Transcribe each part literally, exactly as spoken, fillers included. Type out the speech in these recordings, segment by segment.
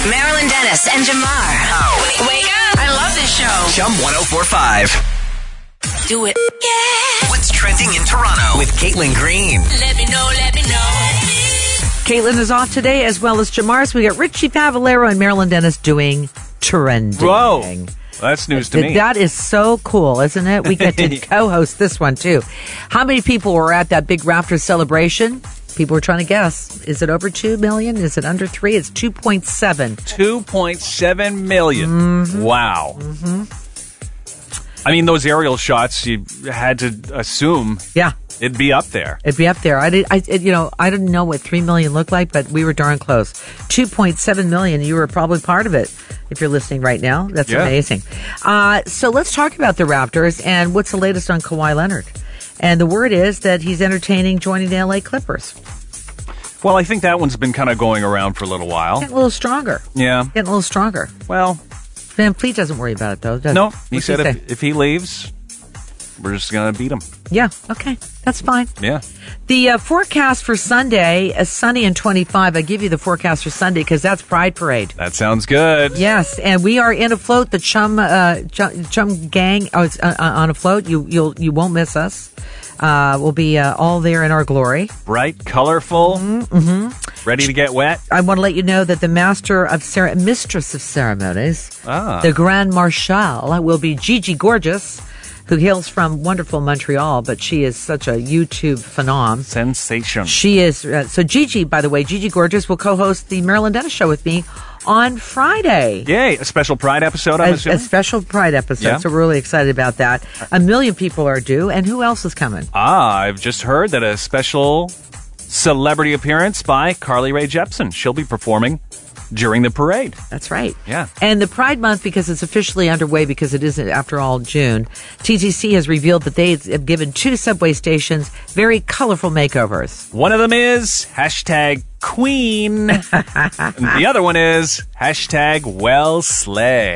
Marilyn Dennis and Jamar. Oh. Wake up. I love this show. Chum one oh four point five. Do it. Yeah. What's trending in Toronto with Caitlin Green? Let me know, let me know. Caitlin is off today, as well as Jamar. So we got Richie Pavalero and Marilyn Dennis doing trending. Whoa. That's news to me. That is so cool, isn't it? We get to co-host this one, too. How many people were at that big Raptors celebration? People were trying to guess. Is it over two million? Is it under three? It's two point seven. two point seven million. Mm-hmm. Wow. Mm-hmm. I mean, those aerial shots, you had to assume yeah. it'd be up there. It'd be up there. I did, I, it, you know, I didn't know what three million looked like, but we were darn close. two point seven million. You were probably part of it if you're listening right now. That's yeah. amazing. Uh, so let's talk about the Raptors and what's the latest on Kawhi Leonard. And the word is that he's entertaining joining the L A Clippers. Well, I think that one's been kind of going around for a little while. Getting a little stronger. Yeah. Getting a little stronger. Well, Van Fleet doesn't worry about it, though, does no. he? He said he if, if he leaves, we're just going to beat him. Yeah, okay. That's fine. Yeah. The uh, forecast for Sunday is sunny and twenty-five. I give you the forecast for Sunday because that's Pride Parade. That sounds good. Yes, and we are in a float. The Chum uh, Chum, Chum gang oh, it's uh, on a float. You you'll you won't miss us. Uh, we'll be uh, all there in our glory. Bright, colorful, mm-hmm. ready to get wet. I want to let you know that the master of cere- mistress of ceremonies, ah. the Grand Marshal, will be Gigi Gorgeous, who hails from wonderful Montreal, but she is such a YouTube phenom. Sensation. She is. Uh, so Gigi, by the way, Gigi Gorgeous will co-host the Marilyn Dennis Show with me on Friday. Yay, a special Pride episode, I'm a, assuming? A special Pride episode, yeah. so we're really excited about that. A million people are due, and who else is coming? Ah, I've just heard that a special celebrity appearance by Carly Rae Jepsen. She'll be performing during the parade. That's right. Yeah. And the Pride Month, because it's officially underway, because it isn't, after all, June, T T C has revealed that they have given two subway stations very colorful makeovers. One of them is hashtag Queen. And the other one is hashtag Well Slay.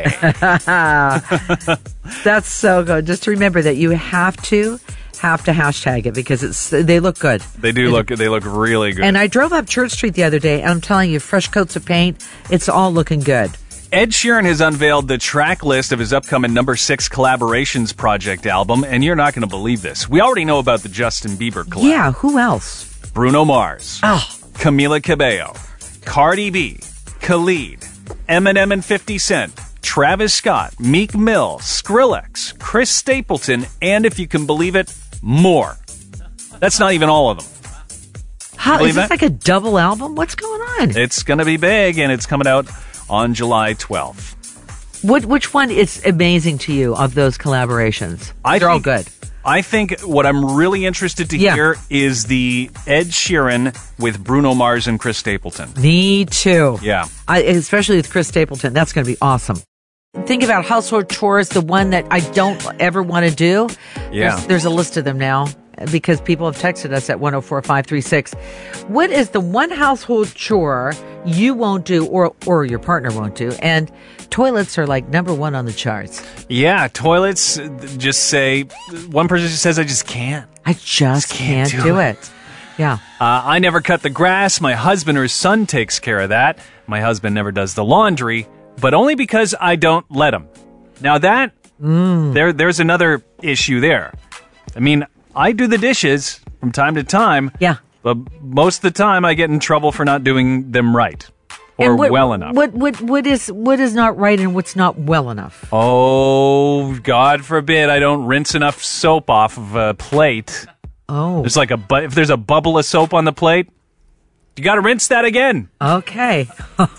That's so good. Just remember that you have to have to hashtag it because it's they look good. They do look they look really good. And I drove up Church Street the other day, and I'm telling you, fresh coats of paint, it's all looking good. Ed Sheeran has unveiled the track list of his upcoming number six collaborations project album, and you're not going to believe this. We already know about the Justin Bieber collab. Yeah, who else? Bruno Mars. Oh. Camila Cabello. Cardi B. Khalid. Eminem and fifty Cent. Travis Scott. Meek Mill. Skrillex. Chris Stapleton. And if you can believe it, more. That's not even all of them. How, is this that? like a double album? What's going on? It's going to be big, and it's coming out on July twelfth. What, which one is amazing to you of those collaborations? I They're think, all good. I think what I'm really interested to Yeah. hear is the Ed Sheeran with Bruno Mars and Chris Stapleton. Me too. Yeah. I, especially with Chris Stapleton. That's going to be awesome. Think about household chores, the one that I don't ever want to do. Yeah. There's, there's a list of them now because people have texted us at one oh four five three six. What is the one household chore you won't do or, or your partner won't do? And toilets are like number one on the charts. Yeah, toilets just say, one person just says, I just can't. I just, can't, can't do, do it. it. Yeah. Uh, I never cut the grass. My husband or son takes care of that. My husband never does the laundry, but only because I don't let him. Now that, mm. there, there's another issue there. I mean, I do the dishes from time to time. Yeah. But most of the time I get in trouble for not doing them right. Or what, well enough. What what what is what is not right and what's not well enough? Oh, God forbid I don't rinse enough soap off of a plate. Oh. There's like a bu- if there's a bubble of soap on the plate, you got to rinse that again. Okay.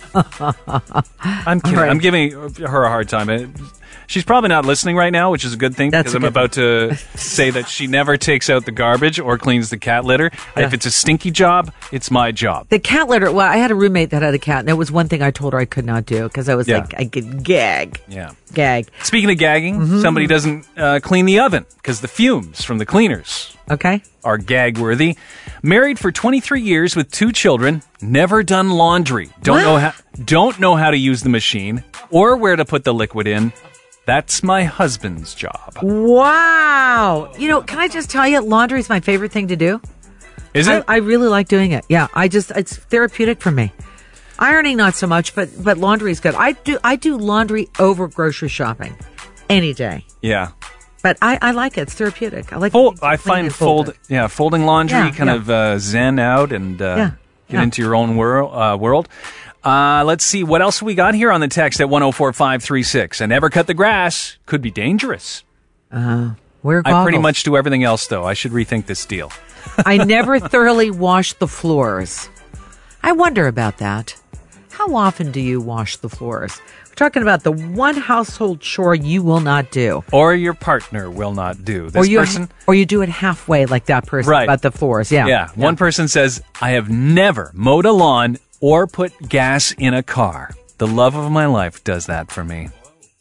I'm kidding. Right. I'm giving her a hard time. It, she's probably not listening right now, which is a good thing That's because a I'm good about to say that she never takes out the garbage or cleans the cat litter. Yeah. If it's a stinky job, it's my job. The cat litter. Well, I had a roommate that had a cat, and that was one thing I told her I could not do because I was Yeah. like, I could gag. Yeah. Gag. Speaking of gagging, Mm-hmm. somebody doesn't uh, clean the oven because the fumes from the cleaners Okay. are gag-worthy. Married for twenty-three years with two children, never done laundry. Don't What? know how don't know how to use the machine or where to put the liquid in. That's my husband's job. Wow. You know, can I just tell you, laundry is my favorite thing to do. Is I, it? I really like doing it. Yeah, I just, it's therapeutic for me. Ironing, not so much, but but laundry is good. I do I do laundry over grocery shopping any day. Yeah. But I, I like it. It's therapeutic. I like. Fold, to I clean find and fold fold, it. yeah, folding laundry Yeah, kind yeah. of uh, zen out and uh, Yeah, get yeah. into your own world. Uh, world. Uh, let's see what else we got here on the text at one oh four five three six. And never cut the grass could be dangerous. Uh, wear I pretty goggles. much do everything else, though. I should rethink this deal. I never thoroughly wash the floors. I wonder about that. How often do you wash the floors? We're talking about the one household chore you will not do. Or your partner will not do. This or you person, or you do it halfway like that person Right. about the floors. Yeah. yeah, one person says, I have never mowed a lawn or put gas in a car. The love of my life does that for me.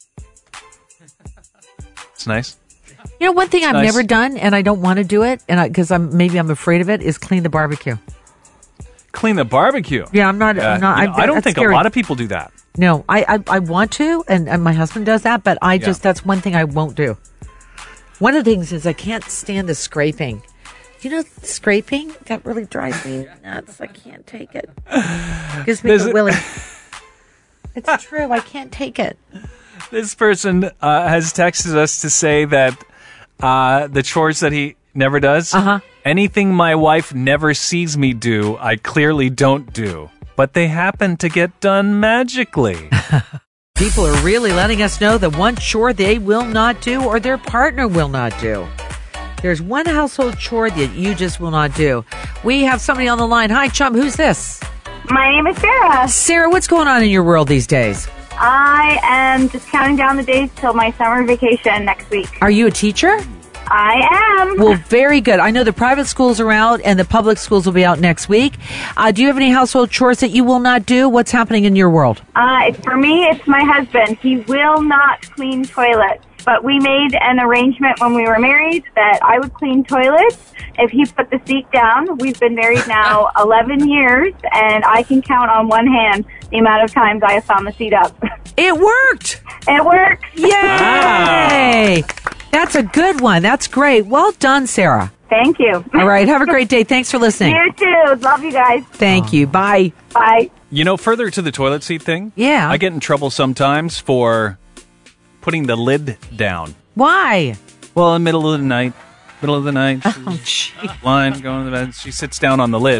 It's nice. You know, one thing I've Nice. never done, and I don't want to do it, and because I'm maybe I'm afraid of it, is clean the barbecue. Clean the barbecue. Yeah, I'm not. Uh, I'm not you know, I, I don't that's think scary. a lot of people do that. No, I, I I want to, and, and my husband does that, but I just that's one thing I won't do. One of the things is I can't stand the scraping. You know, scraping that really drives me nuts. I can't take it. Gives me There's the a- willy. It's true. I can't take it. This person uh, has texted us to say that uh, the chores that he never does, Uh-huh. anything my wife never sees me do, I clearly don't do. But they happen to get done magically. People are really letting us know the one chore they will not do or their partner will not do. There's one household chore that you just will not do. We have somebody on the line. Hi, chum. Who's this? My name is Sarah. Sarah, what's going on in your world these days? I am just counting down the days till my summer vacation next week. Are you a teacher? I am. Well, very good. I know the private schools are out and the public schools will be out next week. Uh, do you have any household chores that you will not do? What's happening in your world? Uh, it's, for me, it's my husband. He will not clean toilets. But we made an arrangement when we were married that I would clean toilets if he put the seat down. We've been married now eleven years, and I can count on one hand the amount of times I have found the seat up. It worked! It works. Yay! That's a good one. That's great. Well done, Sarah. Thank you. All right. Have a great day. Thanks for listening. You too. Love you guys. Thank you. Bye. Bye. You know, further to the toilet seat thing, Yeah. I get in trouble sometimes for putting the lid down. Why? Well, in the middle of the night, middle of the night, Oh, gee. line going to bed, she sits down on the lid.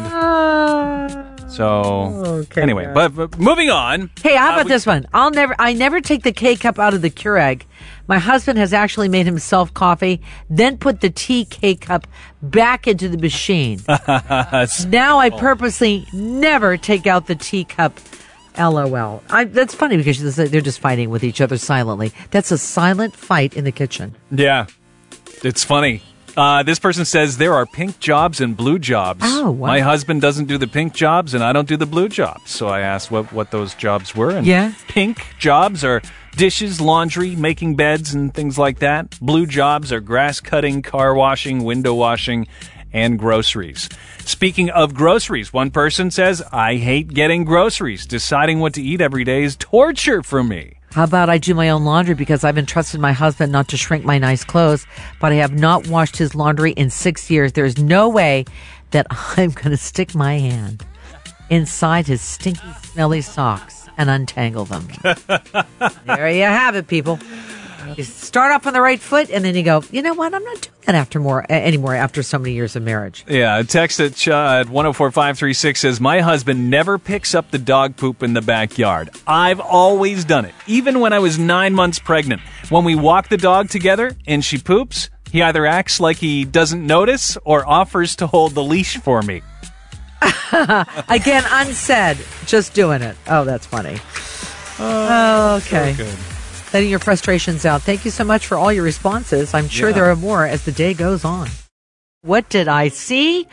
So, Okay, anyway, but, but moving on. Hey, how Uh, about we- this one? I'll never, I never take the K cup out of the Keurig. My husband has actually made himself coffee, then put the tea K cup back into the machine. Now I purposely never take out the teacup. LOL. I, that's funny because they're just fighting with each other silently. That's a silent fight in the kitchen. Yeah, it's funny. Uh, this person says there are pink jobs and blue jobs. Oh, wow. My husband doesn't do the pink jobs, and I don't do the blue jobs. So I asked what, what those jobs were. And Yeah. Pink jobs are dishes, laundry, making beds, and things like that. Blue jobs are grass cutting, car washing, window washing, and groceries. Speaking of groceries, one person says, I hate getting groceries. Deciding what to eat every day is torture for me. How about I do my own laundry because I've entrusted my husband not to shrink my nice clothes, but I have not washed his laundry in six years. There's no way that I'm going to stick my hand inside his stinky, smelly socks and untangle them. There you have it, people. You start off on the right foot, and then you go, you know what? I'm not doing that after more uh, anymore after so many years of marriage. Yeah, a text at, uh, at one oh four five three six says, my husband never picks up the dog poop in the backyard. I've always done it, even when I was nine months pregnant. When we walk the dog together and she poops, he either acts like he doesn't notice or offers to hold the leash for me. Again, unsaid, just doing it. Oh, that's funny. Oh, okay. So good. Letting your frustrations out. Thank you so much for all your responses. I'm sure Yeah. there are more as the day goes on. What did I see?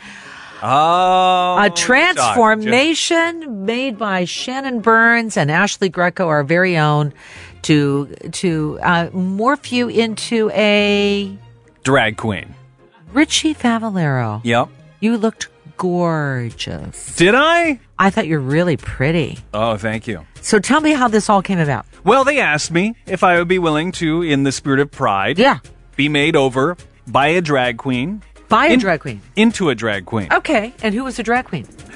Oh, A transformation made by Shannon Burns and Ashley Greco, our very own, to to uh, morph you into a drag queen. Richie Favalero. Yep. You looked gorgeous. Did I? I thought you were really pretty. Oh, thank you. So tell me how this all came about. Well, they asked me if I would be willing to, in the spirit of pride, Yeah. be made over by a drag queen. By a In- drag queen. Into a drag queen. Okay. And who was the drag queen?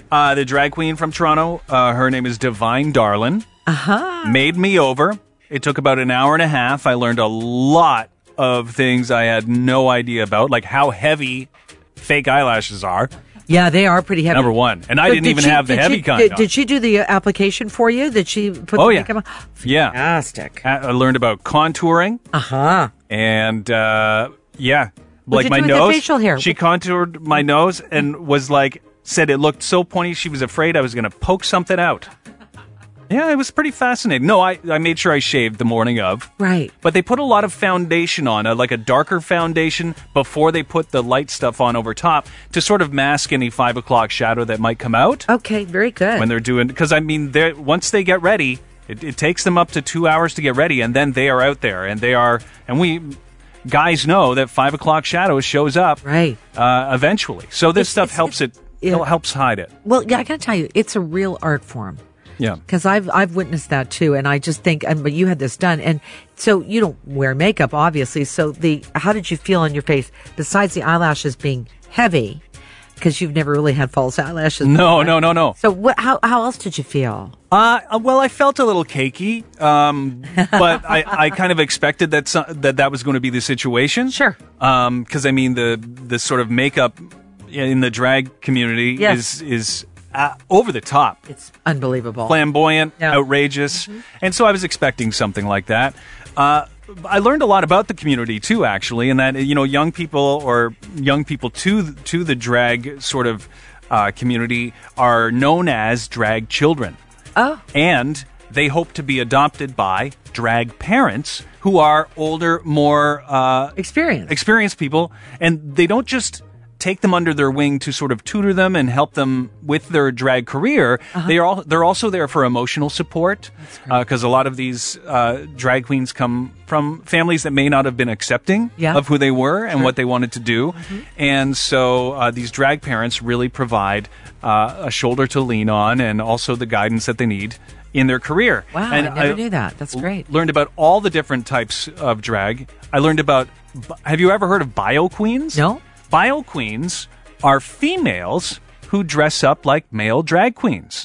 Uh, the drag queen from Toronto, uh, her name is Divine Darlin. Uh-huh. Made me over. It took about an hour and a half. I learned a lot of things I had no idea about, like how heavy fake eyelashes are. Yeah, they are pretty heavy. Number one. And I But didn't did even she- have the did heavy she- kind Did, on. did she do the application for you? Did she put Oh, the yeah. makeup on? Yeah. Fantastic. I I learned about contouring. Uh-huh. And, uh, yeah. What'd like you my do with the nose. facial hair? She contoured my nose and was like, said it looked so pointy she was afraid I was going to poke something out. Yeah, it was pretty fascinating. No, I, I made sure I shaved the morning of. Right. But they put a lot of foundation on, uh, like a darker foundation, before they put the light stuff on over top to sort of mask any five o'clock shadow that might come out Okay, very good. when they're doing. Because I mean, they're once they get ready, it, it takes them up to two hours to get ready, and then they are out there, and they are, and we guys know that five o'clock shadow shows up Right. uh, eventually. So this It's- stuff it's- helps it's- it, yeah. helps hide it. Well, yeah, I got to tell you, it's a real art form. Yeah. Because I've I've witnessed that too, and I just think, and but you had this done, and so you don't wear makeup, obviously. So the how did you feel on your face besides the eyelashes being heavy? Because you've never really had false eyelashes. No, before. no, no, no. So what? How how else did you feel? Uh, well, I felt a little cakey, um, but I, I kind of expected that some, that that was going to be the situation. Sure. Because I mean, the the sort of makeup in the drag community Yes. is is uh, over the top, It's unbelievable. flamboyant, Yeah. outrageous, and so I was expecting something like that. Uh, I learned a lot about the community too, actually, and that you know, young people or young people to to the drag sort of uh, community are known as drag children. Oh, And they hope to be adopted by drag parents who are older, more uh, experience. experienced people. And they don't just take them under their wing to sort of tutor them and help them with their drag career. Uh-huh. They are all, they're also there for emotional support, because a lot of these uh, drag queens come from families that may not have been accepting Yeah. of who they were and what they wanted to do. And so uh, these drag parents really provide uh, a shoulder to lean on, and also the guidance that they need in their career. Wow, and I never knew that. That's great. Learned about all the different types of drag. I learned about, have you ever heard of bio queens? No. Bio queens are females who dress up like male drag queens.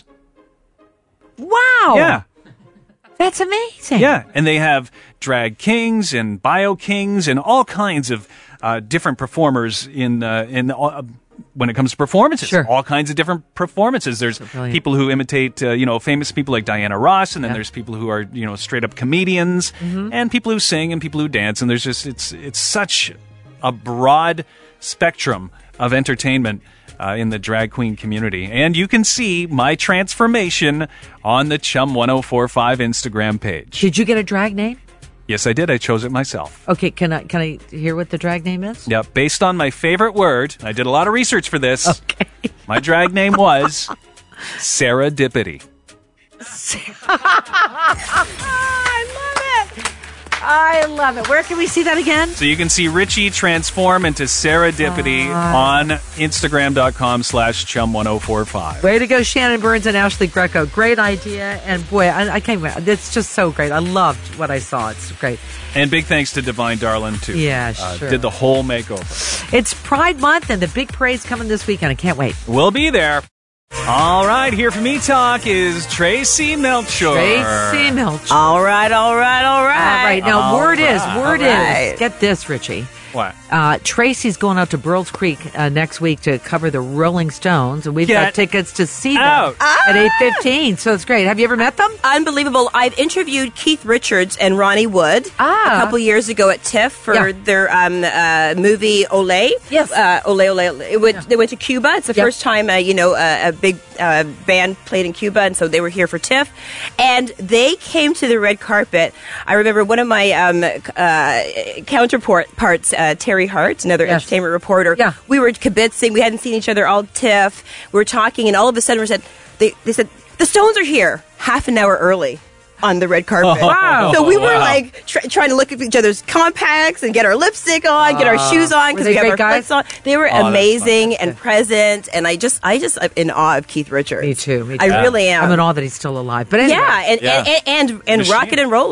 Wow. Yeah. That's amazing. Yeah, and they have drag kings and bio kings and all kinds of uh, different performers in uh, in uh, when it comes to performances. Sure. All kinds of different performances. There's brilliant. people who imitate uh, you know famous people like Diana Ross, and then Yeah. there's people who are you know straight up comedians, and people who sing and people who dance. And there's just it's it's such a broad spectrum of entertainment uh, in the drag queen community. And you can see my transformation on the Chum one oh four five Instagram page. Did you get a drag name? Yes, I did. I chose it myself. Okay, can I can I hear what the drag name is? Yep, based on my favorite word. I did a lot of research for this. Okay. My drag name was Sarah Dippity. I love it. I love it. Where can we see that again? So you can see Richie transform into Sarah Dippity on Instagram.com slash chum1045. Way to go, Shannon Burns and Ashley Greco. Great idea. And boy, I, I can't wait. It's just so great. I loved what I saw. It's great. And big thanks to Divine Darlin, too. Yeah, Uh, sure. did the whole makeover. It's Pride Month and the big parade's coming this weekend. I can't wait. We'll be there. All right, here for Me Talk is Tracy Melchor. Tracy Milch. All right, all right, all right. All right. Now, All word is, right, word all right. is, get this, Richie. What? Uh, Tracy's going out to Burls Creek uh, next week to cover the Rolling Stones, and we've Get got tickets to see them out. at eight fifteen. So it's great. Have you ever met them? Unbelievable. I've interviewed Keith Richards and Ronnie Wood Ah. a couple years ago at TIFF for Yeah. their um, uh, movie Olé. Yes. Uh, Olé, Olé. It went, They went to Cuba. It's the Yep. first time, uh, you know, uh, a big uh, band played in Cuba, and so they were here for TIFF. And they came to the red carpet. I remember one of my um, uh, counterparts, uh, Terry Hart, another Yes. entertainment reporter. Yeah. We were kibitzing. We hadn't seen each other all TIFF. We were talking, and all of a sudden we said, they, they said, the Stones are here half an hour early on the red carpet. Wow. So we were Wow. like tr- trying to look at each other's compacts and get our lipstick on, get our shoes on Were because they we have great our guys? flicks on. They were Oh, that's amazing fun. and present, and I just, I just, I'm in awe of Keith Richards. Me too. Me too. I really am. I'm in awe that he's still alive. But anyway. Yeah, and Yeah. and and, and, and Machine. rocking and rolling.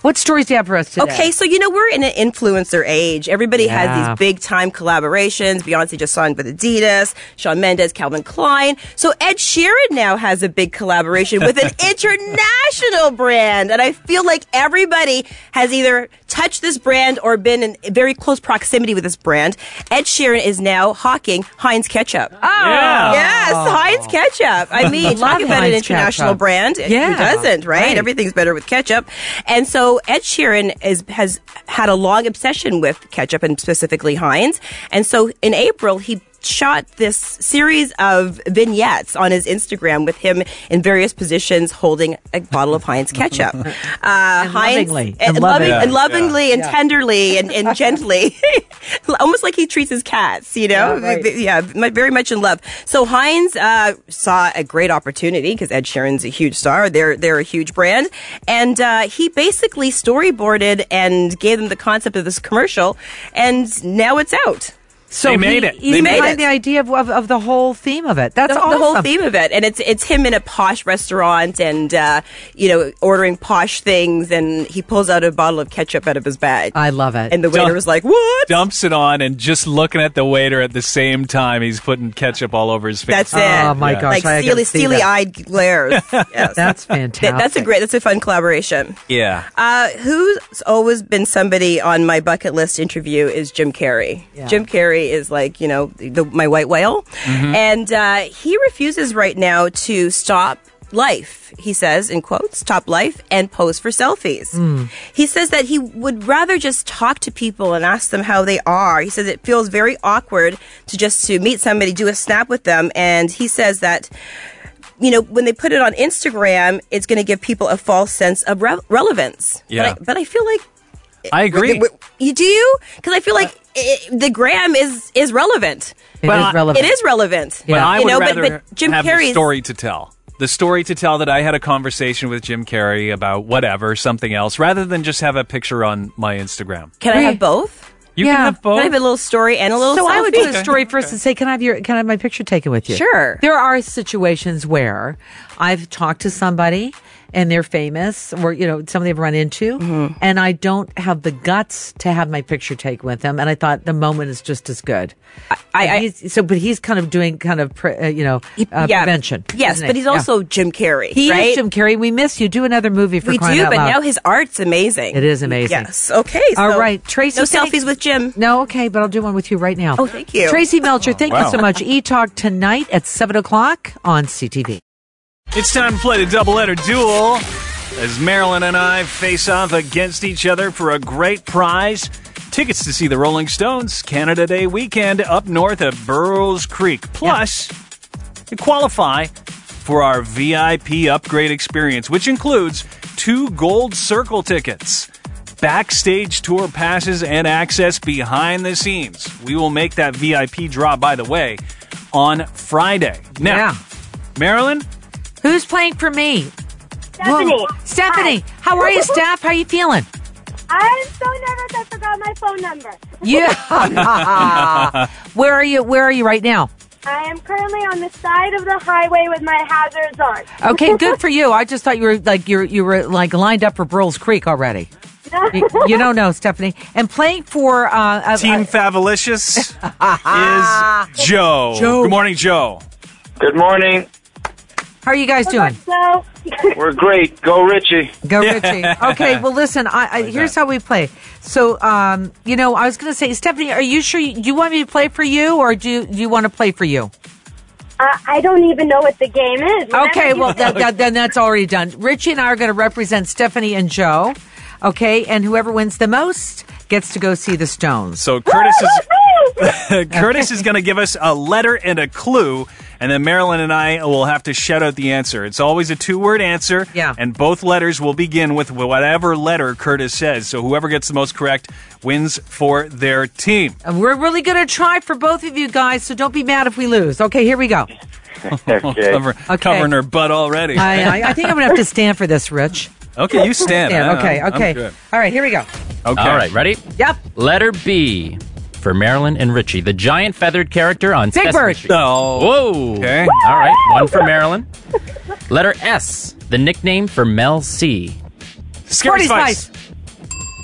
What stories do you have for us today? Okay, so you know, we're in an influencer age. Everybody Yeah. has these big time collaborations. Beyonce just signed with Adidas, Shawn Mendes, Calvin Klein. So Ed Sheeran now has a big collaboration with an international brand. And I feel like everybody has either touched this brand or been in very close proximity with this brand. Ed Sheeran is now hawking Heinz ketchup. Oh. Yeah. Yes, Heinz ketchup. I mean, Love talk about an Heinz international ketchup. brand. Yeah. Who doesn't, right? Right. Everything's better with ketchup. And so Ed Sheeran is, has had a long obsession with ketchup and specifically Heinz. And so in April, he shot this series of vignettes on his Instagram with him in various positions holding a bottle of Heinz ketchup. Uh, And Heinz, lovingly. And, And loving, loving. and lovingly Yeah. and Yeah. tenderly and, and gently. Almost like he treats his cats, you know? Yeah, right. Yeah, m- very much in love. So Heinz uh, saw a great opportunity because Ed Sheeran's a huge star. They're they're a huge brand, and uh, he basically storyboarded and gave them the concept of this commercial, and now it's out. So They made he, it. He's They made behind it. the idea of, of, of the whole theme of it. That's The, awesome. the whole theme of it, and it's it's him in a posh restaurant, and uh, you know, ordering posh things, and he pulls out a bottle of ketchup out of his bag, I love it. and the waiter Dump- was like, "What?" Dumps it on and just looking at the waiter at the same time. He's putting ketchup all over his face. That's it. Oh, my Yeah. gosh. Like I gotta steely, see that. steely-eyed glares. Yes. That's fantastic. That- that's a great. That's a fun collaboration. Yeah. Uh, who's always been somebody on my bucket list interview is Jim Carrey. Yeah. Jim Carrey is like, you know, the, my white whale. And uh, he refuses right now to stop life, he says, in quotes, stop life and pose for selfies. He says that he would rather just talk to people and ask them how they are. He says it feels very awkward to just to meet somebody, do a snap with them. And he says that, you know, when they put it on Instagram, it's going to give people a false sense of re- relevance. Yeah. But I, but I feel like I agree. W- w- You do you? Because I feel like it, the gram is is relevant. It Well, is relevant. It is relevant. But I You would know, but- rather but Jim have the Carrey's- story to tell. The story to tell that I had a conversation with Jim Carrey about whatever, something else, rather than just have a picture on my Instagram. Can I have both? You Yeah. can have both. Can I have a little story and a little So selfie? I would do a story first and say, "Can I have your? Can I have my picture taken with you?" Sure. There are situations where I've talked to somebody and they're famous, or you know, somebody I've run into, Mm-hmm. and I don't have the guts to have my picture taken with them. And I thought the moment is just as good. I- And I- he's, so, but he's kind of doing kind of pre, uh, you know uh, Yeah. prevention. Yes, isn't but he? he's Yeah. also Jim Carrey. he right? is Jim Carrey. We miss you. Do another movie for We crying do, out but loud. now his art's amazing. It is amazing. Yes. Okay. All so right, Tracy. No thank- selfies with Jim. No, okay, but I'll do one with you right now. Oh, thank you. Tracy Melcher, thank wow. you so much. E-Talk tonight at seven o'clock on C T V. It's time to play the double-letter duel as Marilyn and I face off against each other for a great prize. Tickets to see the Rolling Stones Canada Day weekend up north at Burroughs Creek. Plus, you qualify for our V I P upgrade experience, which includes two Gold Circle tickets, backstage tour passes, and access behind the scenes. We will make that V I P draw, by the way, on Friday. Now, Yeah. Marilyn, Who's playing for me? Stephanie. Whoa. Stephanie. How are you, Steph? How are you feeling? I'm so nervous I forgot my phone number. Yeah. Where are you? Where are you right now? I am currently on the side of the highway with my hazards on. Okay, good for you. I just thought you were like you're you were like lined up for Burroughs Creek already. You, you don't know, Stephanie. And playing for uh, Team uh, Favolicious is Joe. Joe. Good morning, Joe. Good morning. how are you guys doing? So, We're great. Go Richie. Go, Richie. Okay, well, listen, I, I, here's how we play. So, um, you know, I was going to say, Stephanie, are you sure you, do you want me to play for you, or do you, do you want to play for you? uh, I don't even know what the game is. Whenever Okay, you- well, that, that, then that's already done. Richie and I are going to represent Stephanie and Joe, okay? And whoever wins the most gets to go see the Stones. So Curtis is Curtis is going to give us a letter and a clue, and then Marilyn and I will have to shout out the answer. It's always a two-word answer, Yeah. and both letters will begin with whatever letter Curtis says. So whoever gets the most correct wins for their team. And we're really going to try for both of you guys, so don't be mad if we lose. Okay, here we go. Okay. Cover, Okay. Covering her butt already. I, I, I think I'm going to have to stand for this, Rich. Okay, you stand. Yeah, I- okay, I'm okay. good. All right, here we go. Okay. All right, ready? Yep. Letter B for Marilyn and Richie, the giant feathered character on Big Sesame Bird. Street. Oh. Whoa. Okay. All right, one for Marilyn. Letter S, the nickname for Mel C. Scary Sporty Spice. Spice.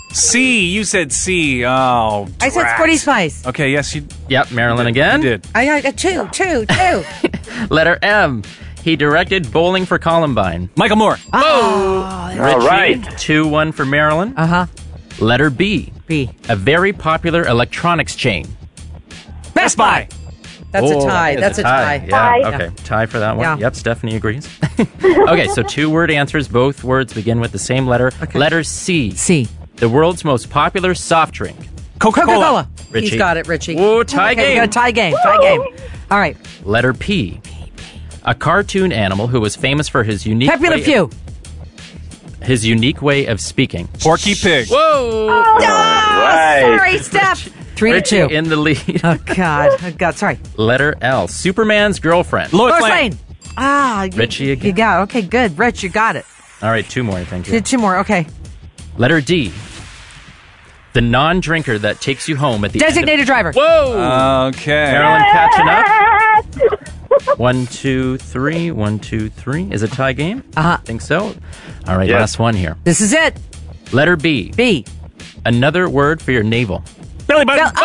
C. You said C. Oh, I said drat. Sporty Spice. Okay, yes, you, Yep, Marilyn you again. did. I got two, two, two. Letter M. He directed Bowling for Columbine. Michael Moore. Oh, Richie, All right. two one for Marilyn. uh huh. Letter B. B. A very popular electronics chain. Best Buy. That's Oh, a tie. that That's is a tie. Yeah, Tie. okay. Tie for that one. Yeah. Yep, Stephanie agrees. Okay, so two word answers. Both words begin with the same letter. Okay. Letter C. C. The world's most popular soft drink. Coca-Cola. Coca-Cola. Richie. He's got it, Richie. Whoa, tie Okay, we game. got a tie game. Tie game. All right. Letter P. A cartoon animal who was famous for his unique Pepe Le way Pew. his unique way of speaking. Porky Pig. Whoa! Oh, Right. Sorry, Steph. Three to Richie two. in the lead. Oh, God. Oh, God. Sorry. Letter L. Superman's girlfriend. Lois Lois Lane. Lane. Ah. You, Richie again. You got it. Okay, good. Rich, you got it. All right, two more, thank you. Did two more. Okay. Letter D. The non-drinker that takes you home at the Designated end driver. of... Whoa! Okay. Marilyn catching up. One, two, three. One, two, three. Is it a tie game? Uh-huh. Think so. All right, Yes. last one here. This is it. Letter B. B. Another word for your navel. Billy Button. Bill-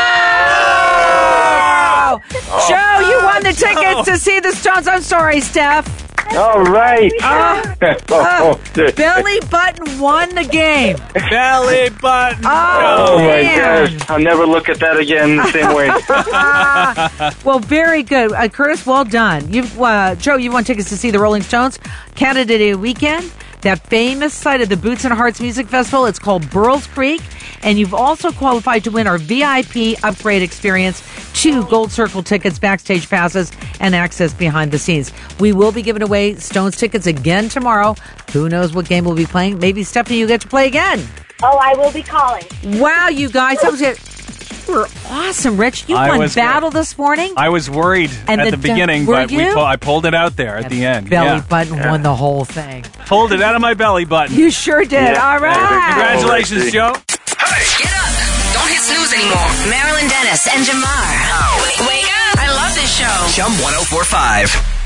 oh! Joe, you won the tickets to see the Stones. I'm sorry, Steph. All right. Uh, oh, shit. Billy Button won the game. Belly Button. Oh, Oh, my man. gosh. I'll never look at that again the same way. Well, very good. Uh, Curtis, well done. You've, uh, Joe, you won tickets to see the Rolling Stones Canada Day weekend. That famous site of the Boots and Hearts Music Festival. It's called Burles Creek. And you've also qualified to win our V I P upgrade experience, two Gold Circle tickets, backstage passes, and access behind the scenes. We will be giving away Stones tickets again tomorrow. Who knows what game we'll be playing? Maybe, Stephanie, you get to play again. Oh, I will be calling. Wow, you guys. That was it. You were awesome, Rich. You I won was battle this morning. I was worried And at the the, du- beginning, were but we you? pull, I pulled it out there at the end. Belly Yeah. Button won the whole thing. Pulled it out of my belly button. You sure did. Yeah. All right. Congratulations, Joe. Get up. Don't hit snooze anymore. Marilyn Dennis and Jamar. Wake up. I love this show. Chum one oh four point five.